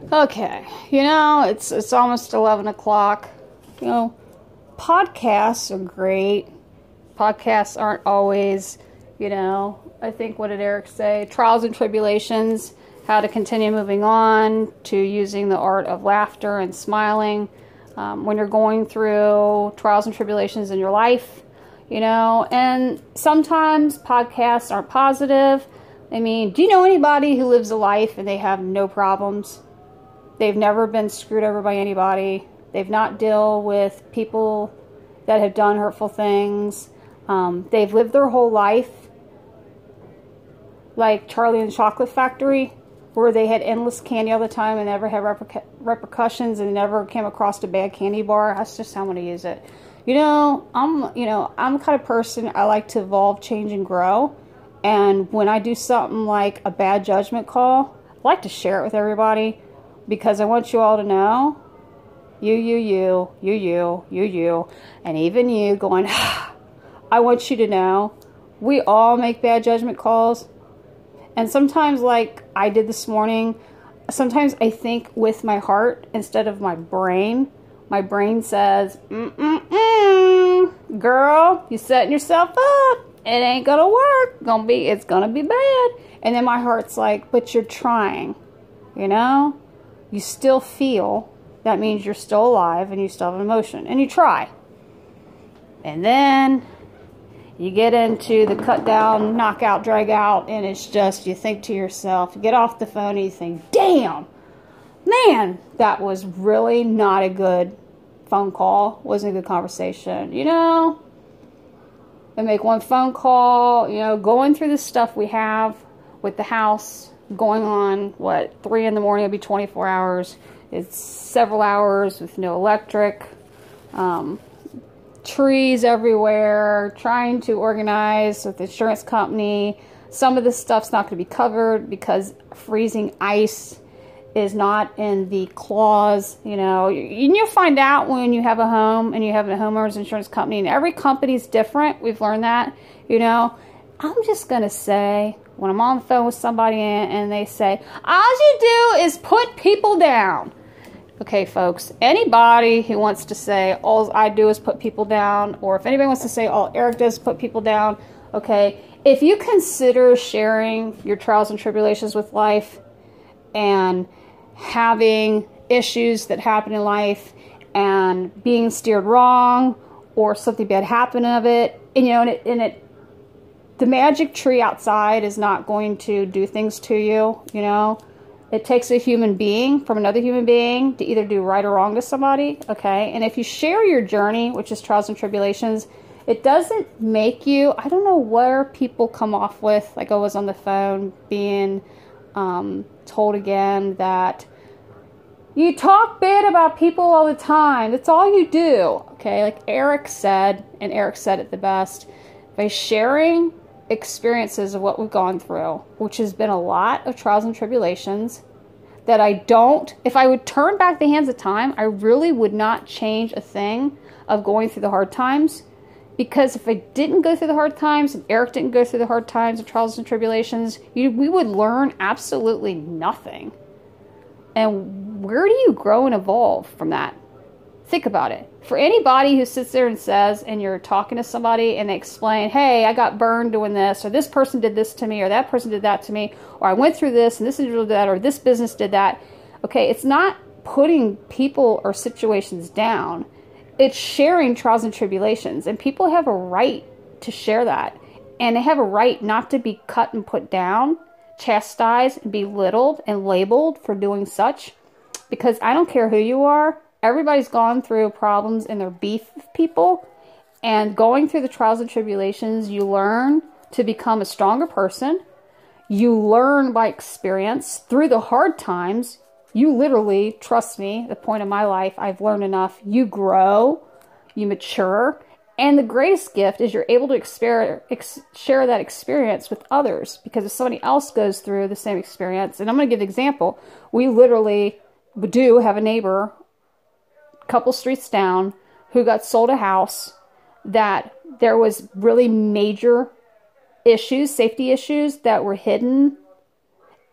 Okay, it's almost 11 o'clock. You know, podcasts are great. Podcasts aren't always, I think, what did Eric say? Trials and tribulations, how to continue moving on, to using the art of laughter and smiling when you're going through trials and tribulations in your life, and sometimes podcasts aren't positive. I mean, do you know anybody who lives a life and they have no problems? They've never been screwed over by anybody. They've not dealt with people that have done hurtful things. They've lived their whole life like Charlie and the Chocolate Factory, where they had endless candy all the time and never had repercussions and never came across a bad candy bar. That's just how I'm going to use it. I'm the kind of person, I like to evolve, change, and grow. And when I do something like a bad judgment call, I like to share it with everybody. Because I want you all to know, you, and even you going, I want you to know, we all make bad judgment calls. And sometimes, like I did this morning, sometimes I think with my heart instead of my brain. My brain says, girl, you setting yourself up. It ain't gonna work. It's gonna be bad. And then my heart's like, but you're trying, You still feel, that means you're still alive and you still have an emotion. And you try. And then you get into the cut down, knock out, drag out, and it's just, you think to yourself, you get off the phone and you think, damn, man, that was really not a good phone call. Wasn't a good conversation, And make one phone call, going through the stuff we have with the house, going on, 3 in the morning, it'll be 24 hours. It's several hours with no electric, trees everywhere, trying to organize with the insurance company. Some of this stuff's not going to be covered because freezing ice is not in the clause, You'll find out when you have a home and you have a homeowner's insurance company, and every company's different. We've learned that, I'm just going to say, when I'm on the phone with somebody and they say, all you do is put people down. Okay, folks, anybody who wants to say, all I do is put people down, or if anybody wants to say, all Eric does is put people down, okay, if you consider sharing your trials and tribulations with life and having issues that happen in life and being steered wrong or something bad happen of it, and the magic tree outside is not going to do things to you, It takes a human being from another human being to either do right or wrong to somebody, okay? And if you share your journey, which is trials and tribulations, it doesn't make you, I don't know where people come off with, like I was on the phone being told again that you talk bad about people all the time. That's all you do, okay? Like Eric said, and Eric said it the best, by sharing experiences of what we've gone through, which has been a lot of trials and tribulations, that if I would turn back the hands of time, I really would not change a thing of going through the hard times. Because if I didn't go through the hard times, and Eric didn't go through the hard times of trials and tribulations, we would learn absolutely nothing. And where do you grow and evolve from that? Think about it. For anybody who sits there and says, and you're talking to somebody and they explain, hey, I got burned doing this, or this person did this to me, or that person did that to me, or I went through this and this individual did that, or this business did that. Okay, it's not putting people or situations down. It's sharing trials and tribulations. And people have a right to share that. And they have a right not to be cut and put down, chastised, and belittled and labeled for doing such. Because I don't care who you are. Everybody's gone through problems in their beef with people, and going through the trials and tribulations, you learn to become a stronger person. You learn by experience through the hard times. You literally, trust me, at the point of my life, I've learned enough. You grow, you mature, and the greatest gift is you're able to share that experience with others, because if somebody else goes through the same experience, and I'm going to give an example, we literally do have a neighbor couple streets down who got sold a house that there was really major issues, safety issues that were hidden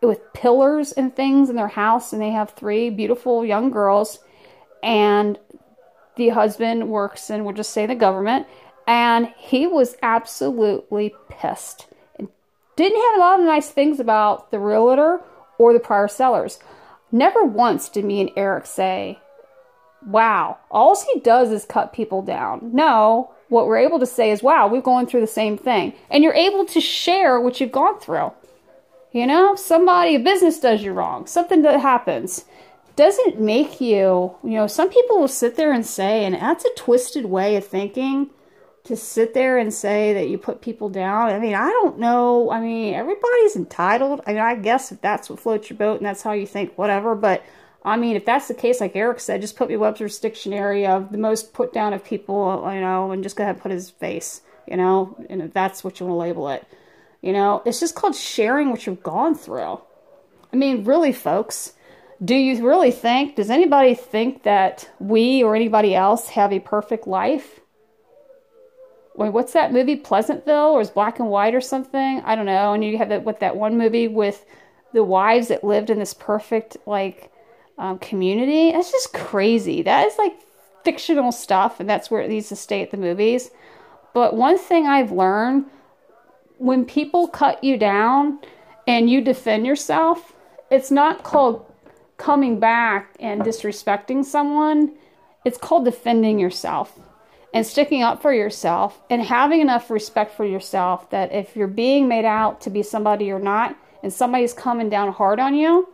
with pillars and things in their house, and they have 3 beautiful young girls, and the husband works in, we'll just say, the government, and he was absolutely pissed. And didn't have a lot of nice things about the realtor or the prior sellers. Never once did me and Eric say, wow, all he does is cut people down. No, what we're able to say is, wow, we're going through the same thing. And you're able to share what you've gone through. You know, a business does you wrong, something that happens. Doesn't make you, some people will sit there and say, and that's a twisted way of thinking, to sit there and say that you put people down. I mean, I don't know. I mean, everybody's entitled. I mean, I guess if that's what floats your boat and that's how you think, whatever. But, I mean, if that's the case, like Eric said, just put me Webster's Dictionary of the most put down of people, and just go ahead and put his face, and if that's what you want to label it. It's just called sharing what you've gone through. I mean, really, folks. Do you really think, does anybody think that we or anybody else have a perfect life? Wait, what's that movie, Pleasantville, or is Black and White or something? I don't know. And you have that one movie with the wives that lived in this perfect, community. That's just crazy. That is, fictional stuff, and that's where it needs to stay at the movies. But one thing I've learned, when people cut you down and you defend yourself, it's not called coming back and disrespecting someone. It's called defending yourself and sticking up for yourself and having enough respect for yourself that if you're being made out to be somebody you're not and somebody's coming down hard on you,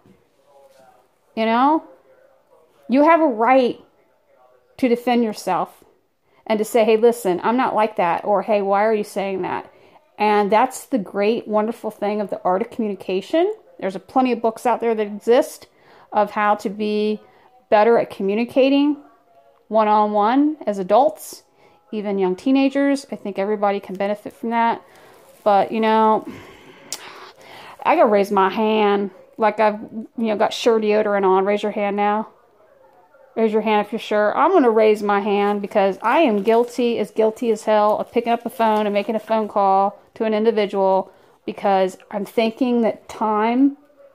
you have a right to defend yourself and to say, hey, listen, I'm not like that, or hey, why are you saying that? And that's the great, wonderful thing of the art of communication. There's plenty of books out there that exist of how to be better at communicating one-on-one as adults, even young teenagers. I think everybody can benefit from that. But, I gotta raise my hand like I've, got Sure deodorant on. Raise your hand now. Raise your hand if you're sure. I'm going to raise my hand because I am guilty as hell of picking up the phone and making a phone call to an individual because I'm thinking that time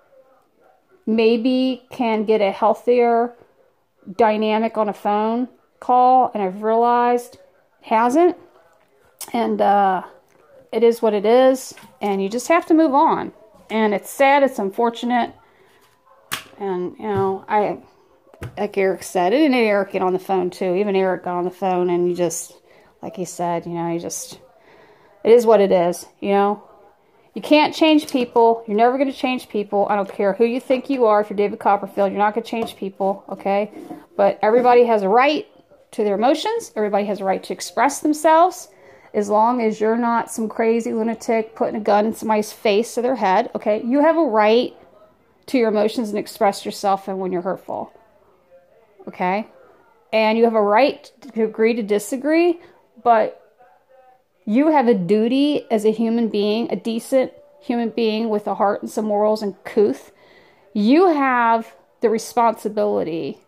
maybe can get a healthier dynamic on a phone call, and I've realized it hasn't. And it is what it is, and you just have to move on. And it's sad, it's unfortunate, and like Eric said, and Eric get on the phone too. Even Eric got on the phone, and you just, like he said, it is what it is, You can't change people. You're never going to change people. I don't care who you think you are. If you're David Copperfield, you're not going to change people, okay? But everybody has a right to their emotions. Everybody has a right to express themselves. As long as you're not some crazy lunatic putting a gun in somebody's face or their head, okay? You have a right to your emotions and express yourself and when you're hurtful, okay? And you have a right to agree to disagree, but you have a duty as a human being, a decent human being with a heart and some morals and couth. You have the responsibility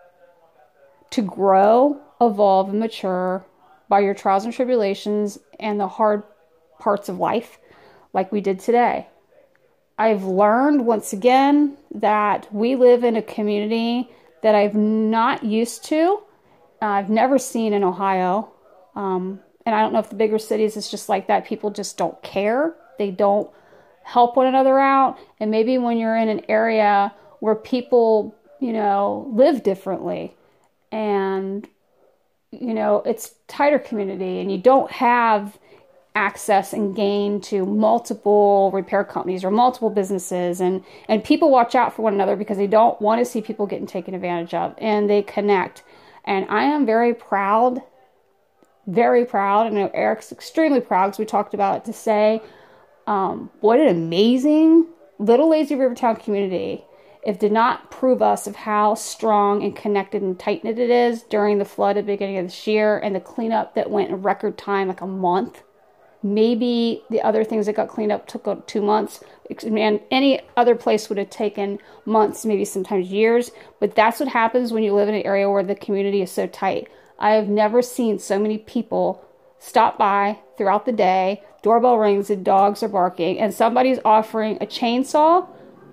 to grow, evolve, and mature by your trials and tribulations and the hard parts of life like we did today. I've learned once again that we live in a community that I've not used to. I've never seen in Ohio. And I don't know if the bigger cities is just like that. People just don't care. They don't help one another out. And maybe when you're in an area where people, live differently and, it's tighter community and you don't have access and gain to multiple repair companies or multiple businesses, and people watch out for one another because they don't want to see people getting taken advantage of, and they connect. And I am very proud, and I know Eric's extremely proud because we talked about it, to say what an amazing Little Lazy Rivertown community. It did not prove us of how strong and connected and tight-knit it is during the flood at the beginning of this year and the cleanup that went in record time, like a month. Maybe the other things that got cleaned up took 2 months. And any other place would have taken months, maybe sometimes years. But that's what happens when you live in an area where the community is so tight. I have never seen so many people stop by throughout the day. Doorbell rings and dogs are barking. And somebody's offering a chainsaw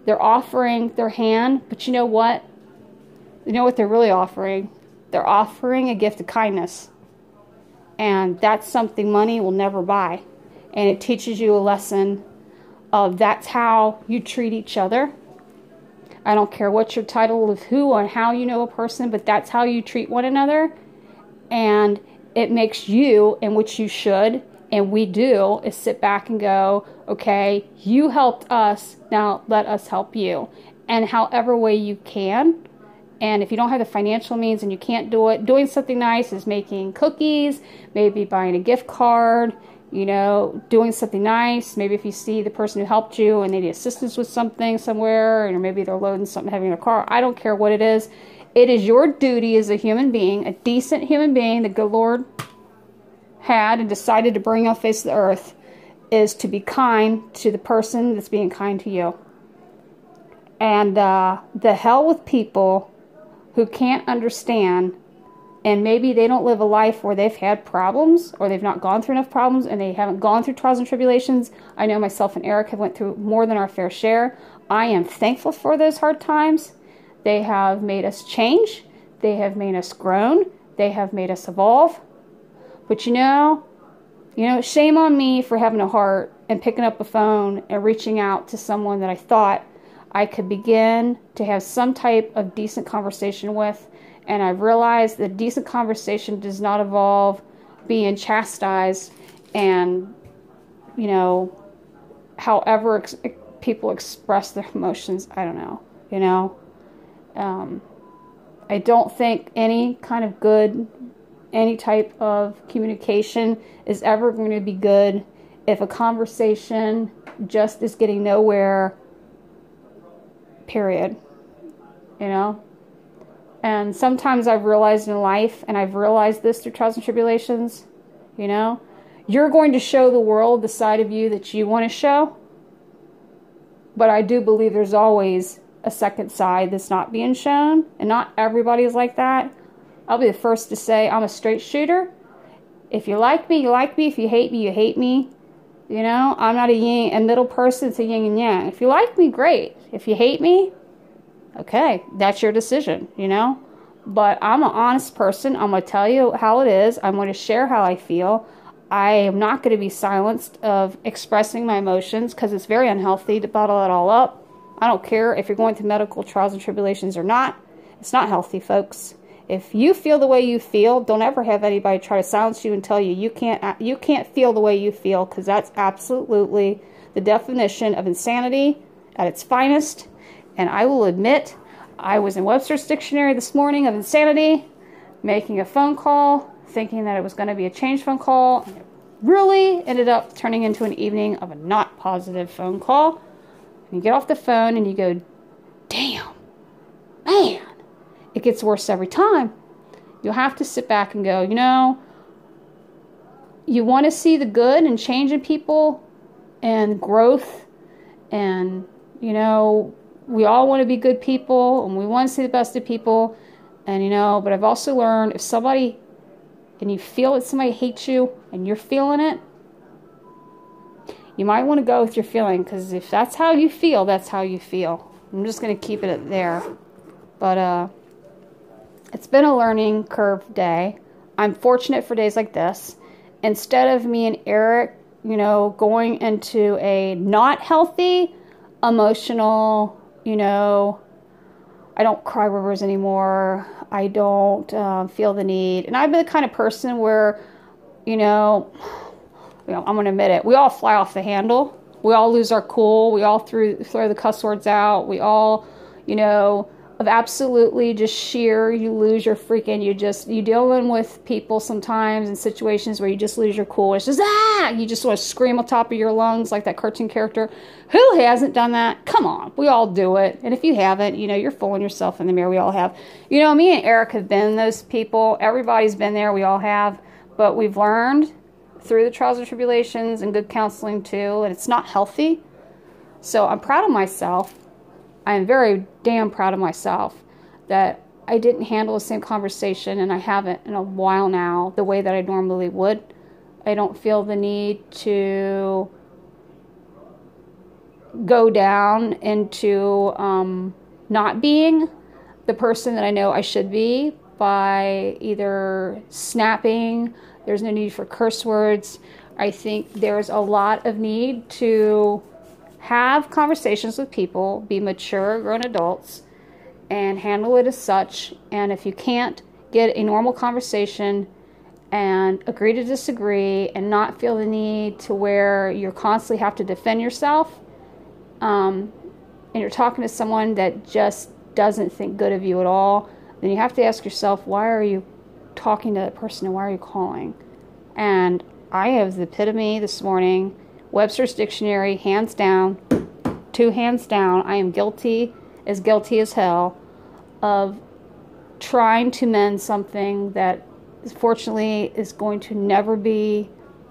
They're offering their hand, but you know what? You know what they're really offering? They're offering a gift of kindness. And that's something money will never buy. And it teaches you a lesson of that's how you treat each other. I don't care what your title of who or how you know a person, but that's how you treat one another. And it makes you, and which you should, and we do, is sit back and go, okay, you helped us, now let us help you. And however way you can. And if you don't have the financial means and you can't do it, doing something nice is making cookies, maybe buying a gift card, you know, doing something nice. Maybe if you see the person who helped you and they need assistance with something somewhere, or maybe they're loading something heavy in their car. I don't care what it is. It is your duty as a human being, a decent human being that the Lord had and decided to bring on the face of the earth, is to be kind to the person that's being kind to you. And the hell with people who can't understand, and maybe they don't live a life where they've had problems, or they've not gone through enough problems, and they haven't gone through trials and tribulations. I know myself and Eric have went through more than our fair share. I am thankful for those hard times. They have made us change. They have made us grown. They have made us evolve. But you know, shame on me for having a heart and picking up a phone and reaching out to someone that I thought I could begin to have some type of decent conversation with. And I've realized that decent conversation does not involve being chastised and, you know, however people express their emotions. I don't know, you know. I don't think any kind of good, any type of communication is ever going to be good if a conversation just is getting nowhere, period. You know? And sometimes I've realized in life, and I've realized this through trials and tribulations, you know, you're going to show the world the side of you that you want to show. But I do believe there's always a second side that's not being shown, and not everybody is like that. I'll be the first to say I'm a straight shooter. If you like me, you like me. If you hate me, you hate me. You know, I'm not a middle person. It's a yin and yang. If you like me, great. If you hate me, okay, that's your decision, you know. But I'm an honest person. I'm going to tell you how it is. I'm going to share how I feel. I am not going to be silenced of expressing my emotions, because it's very unhealthy to bottle it all up. I don't care if you're going through medical trials and tribulations or not. It's not healthy, folks. If you feel the way you feel, don't ever have anybody try to silence you and tell you you can't feel the way you feel, because that's absolutely the definition of insanity at its finest. And I will admit, I was in Webster's Dictionary this morning of insanity, making a phone call, thinking that it was going to be a change phone call. And it really ended up turning into an evening of a not positive phone call. And you get off the phone and you go, damn, man, it gets worse every time. You'll have to sit back and go, you know, you want to see the good and change in people and growth, and, you know, we all want to be good people and we want to see the best of people. And, you know, but I've also learned, if somebody, and you feel that somebody hates you and you're feeling it, you might want to go with your feeling, because if that's how you feel, that's how you feel. I'm just going to keep it there. But it's been a learning curve day. I'm fortunate for days like this. Instead of me and Eric, you know, going into a not healthy, emotional, you know, I don't cry rivers anymore. I don't feel the need. And I've been the kind of person where, you know, I'm going to admit it. We all fly off the handle. We all lose our cool. We all throw the cuss words out. We all, you know, of absolutely just sheer, you lose your freaking, you dealing with people sometimes in situations where you just lose your cool. It's just, you just want to scream on top of your lungs like that cartoon character. Who hasn't done that? Come on. We all do it. And if you haven't, you know, you're fooling yourself in the mirror. We all have. You know, me and Eric have been those people. Everybody's been there. We all have. But we've learned through the trials and tribulations and good counseling too, and it's not healthy. So I'm proud of myself. I am very damn proud of myself that I didn't handle the same conversation, and I haven't in a while now, the way that I normally would. I don't feel the need to go down into not being the person that I know I should be by either snapping. There's no need for curse words. I think there's a lot of need to have conversations with people, be mature, grown adults, and handle it as such. And if you can't get a normal conversation and agree to disagree and not feel the need to where you constantly have to defend yourself, and you're talking to someone that just doesn't think good of you at all, then you have to ask yourself, why are you talking to that person and why are you calling? And I have the epitome this morning, Webster's Dictionary, hands down, 2 hands down. I am guilty as hell, of trying to mend something that fortunately is going to never be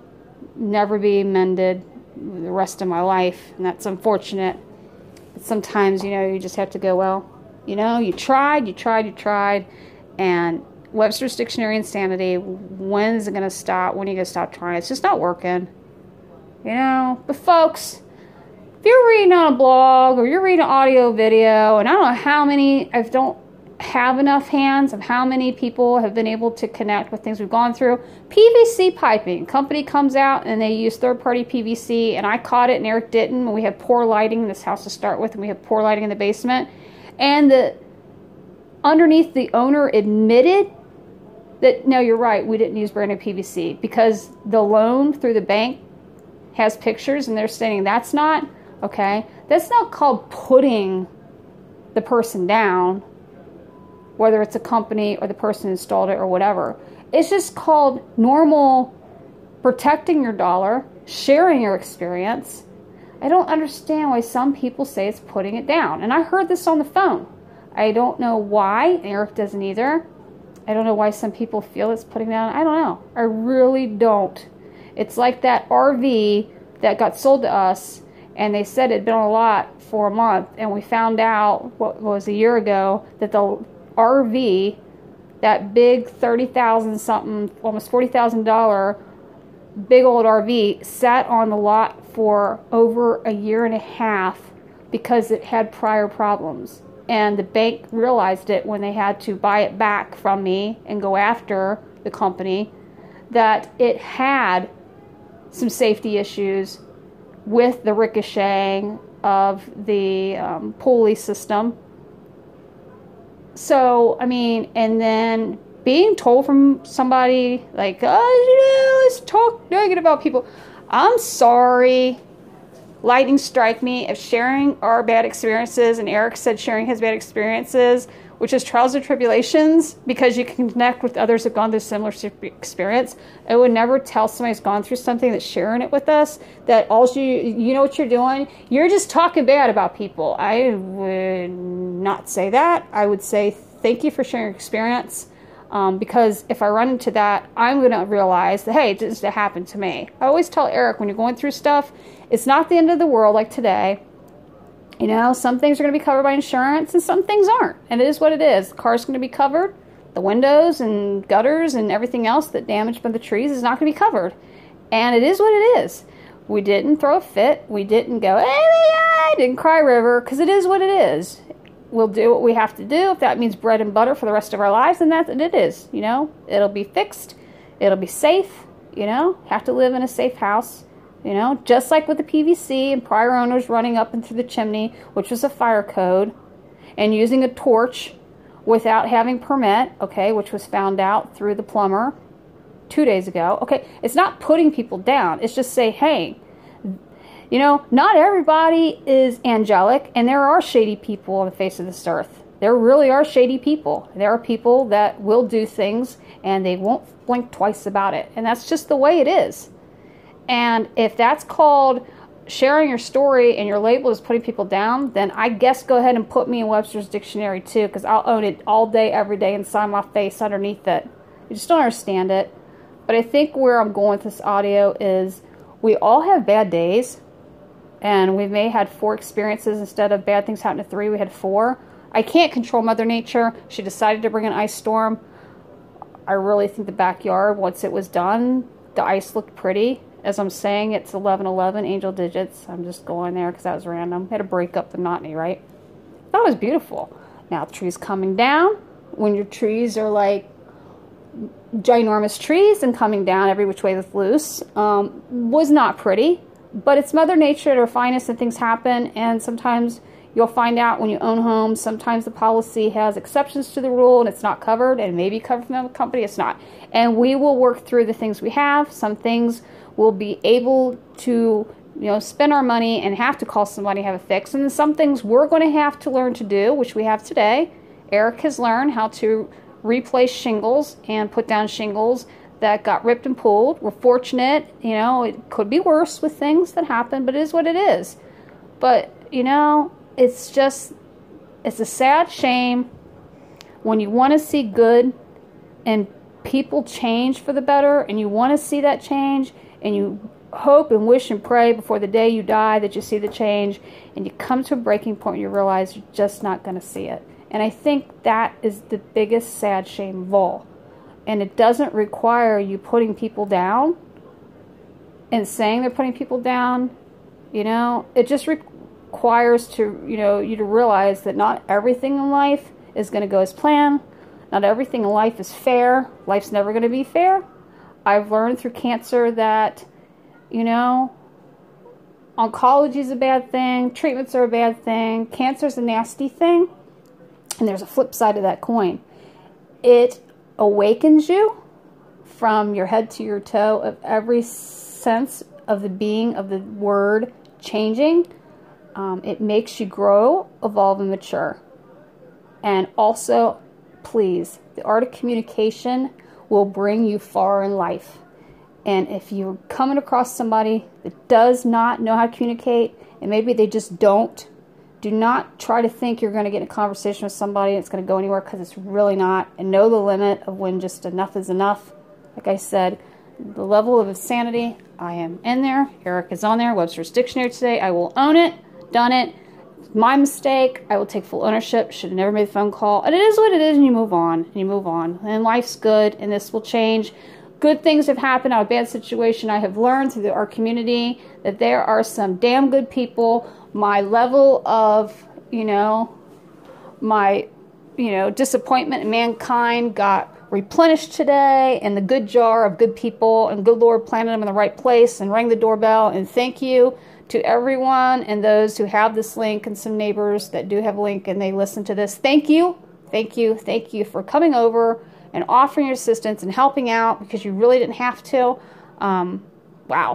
mended the rest of my life, and that's unfortunate. But sometimes, you just have to go, well, you tried, and Webster's Dictionary Insanity, when is it going to stop? When are you going to stop trying? It's just not working, But folks, if you're reading on a blog or you're reading audio, video, and I don't know how many, I don't have enough hands of how many people have been able to connect with things we've gone through. PVC piping. Company comes out and they use third-party PVC, and I caught it and Eric didn't. And we had poor lighting in this house to start with, and we had poor lighting in the basement. And underneath the owner admitted that, no, you're right, we didn't use brand new PVC, because the loan through the bank has pictures and they're saying that's not, okay, that's not called putting the person down, whether it's a company or the person who installed it or whatever. It's just called normal protecting your dollar, sharing your experience. I don't understand why some people say it's putting it down. And I heard this on the phone. I don't know why. Eric doesn't either. I don't know why some people feel it's putting down. I don't know. I really don't. It's like that RV that got sold to us, and they said it had been on a lot for a month, and we found out, what was a year ago, that the RV, that big $30,000 something, almost $40,000 big old RV, sat on the lot for over a year and a half because it had prior problems. And the bank realized it when they had to buy it back from me and go after the company, that it had some safety issues with the ricocheting of the pulley system. So, I mean, and then being told from somebody like, let's talk negative about people. I'm sorry. Lightning strike me if sharing our bad experiences, and Eric said sharing his bad experiences, which is trials and tribulations, because you can connect with others who've gone through similar experience. I would never tell somebody who's gone through something that's sharing it with us that all you know what you're doing. You're just talking bad about people. I would not say that. I would say thank you for sharing your experience. Because if I run into that, I'm going to realize that, hey, it just happened to me. I always tell Eric, when you're going through stuff, it's not the end of the world like today. Some things are going to be covered by insurance and some things aren't. And it is what it is. The car's going to be covered. The windows and gutters and everything else that damaged by the trees is not going to be covered. And it is what it is. We didn't throw a fit. We didn't go, hey, I didn't cry river, because it is what it is. We'll do what we have to do. If that means bread and butter for the rest of our lives, then that's what it is. It'll be fixed. It'll be safe. Have to live in a safe house. Just like with the PVC and prior owners running up and through the chimney, which was a fire code, and using a torch without having permit, okay, which was found out through the plumber 2 days ago. Okay, it's not putting people down. It's just say, hey, not everybody is angelic, and there are shady people on the face of this earth. There really are shady people. There are people that will do things, and they won't blink twice about it. And that's just the way it is. And if that's called sharing your story and your label is putting people down, then I guess go ahead and put me in Webster's Dictionary too, because I'll own it all day, every day, and sign my face underneath it. I just don't understand it. But I think where I'm going with this audio is we all have bad days. And we may have had 4 experiences instead of bad things happening to 3. We had 4. I can't control Mother Nature. She decided to bring an ice storm. I really think the backyard, once it was done, the ice looked pretty. As I'm saying, it's 1111 angel digits. I'm just going there because that was random. Had to break up the monotony, right? That was beautiful. Now the tree's coming down. When your trees are like ginormous trees and coming down every which way that's loose, was not pretty. But it's Mother Nature at her finest, and things happen. And sometimes you'll find out when you own homes, sometimes the policy has exceptions to the rule and it's not covered, and maybe covered from the company, it's not. And we will work through the things we have. Some things we'll be able to, spend our money and have to call somebody to have it fixed. And then some things we're going to have to learn to do, which we have today. Eric has learned how to replace shingles and put down shingles that got ripped and pulled. We're fortunate, it could be worse with things that happen, but it is what it is. But, it's a sad shame when you want to see good and people change for the better, and you want to see that change, and you hope and wish and pray before the day you die that you see the change, and you come to a breaking point and you realize you're just not going to see it. And I think that is the biggest sad shame of all. And it doesn't require you putting people down and saying they're putting people down. It just requires you to realize that not everything in life is going to go as planned. Not everything in life is fair. Life's never going to be fair. I've learned through cancer that, oncology is a bad thing. Treatments are a bad thing. Cancer is a nasty thing. And there's a flip side of that coin. It awakens you from your head to your toe of every sense of the being of the word changing. It makes you grow, evolve, and mature. And also, please, the art of communication will bring you far in life. And if you're coming across somebody that does not know how to communicate, and maybe they just don't, do not try to think you're going to get in a conversation with somebody and it's going to go anywhere, because it's really not. And know the limit of when just enough is enough. Like I said, the level of insanity, I am in there. Eric is on there. Webster's Dictionary today. I will own it. Done it. My mistake. I will take full ownership. Should have never made the phone call. And it is what it is, and you move on. And you move on. And life's good, and this will change. Good things have happened out of a bad situation. I have learned through our community that there are some damn good people. My level of, disappointment in mankind got replenished today, and the good jar of good people, and good Lord planted them in the right place and rang the doorbell. And thank you to everyone and those who have this link, and some neighbors that do have a link and they listen to this. Thank you. Thank you. Thank you for coming over and offering your assistance and helping out, because you really didn't have to. Wow.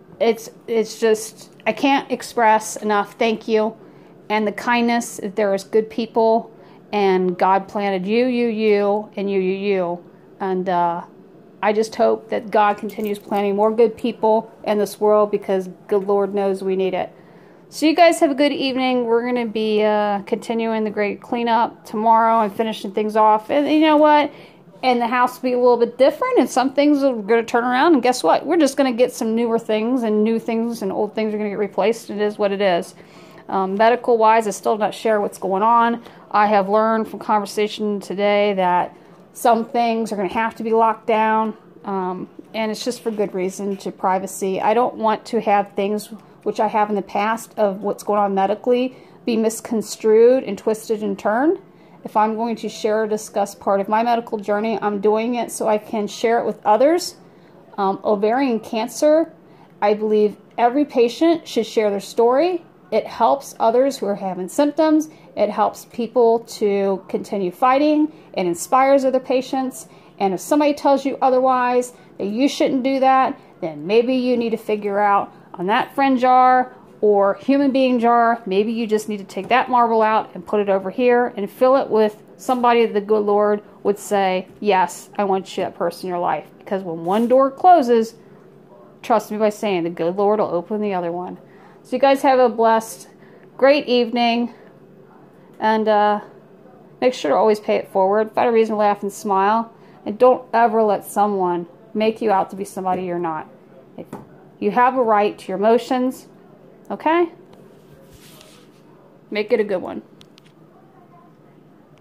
It's just, I can't express enough thank you. And the kindness, if there is good people, and God planted you, and you. And I just hope that God continues planting more good people in this world, because good Lord knows we need it. So you guys have a good evening. We're going to be continuing the great cleanup tomorrow and finishing things off. And you know what? And the house will be a little bit different, and some things are going to turn around. And guess what? We're just going to get some newer things, and new things and old things are going to get replaced. It is what it is. Medical-wise, I still do not share what's going on. I have learned from conversation today that some things are going to have to be locked down, and it's just for good reason, to privacy. I don't want to have things, which I have in the past, of what's going on medically, be misconstrued and twisted and turned. If I'm going to share or discuss part of my medical journey, I'm doing it so I can share it with others. Ovarian cancer, I believe every patient should share their story. It helps others who are having symptoms. It helps people to continue fighting. It inspires other patients. And if somebody tells you otherwise, that you shouldn't do that, then maybe you need to figure out on that friend jar or human being jar, maybe you just need to take that marble out and put it over here and fill it with somebody that the good Lord would say, yes, I want you, that person in your life. Because when one door closes, trust me by saying, the good Lord will open the other one. So you guys have a blessed, great evening. And make sure to always pay it forward. Find a reason to laugh and smile. And don't ever let someone make you out to be somebody you're not. If you have a right to your emotions. Okay? Make it a good one.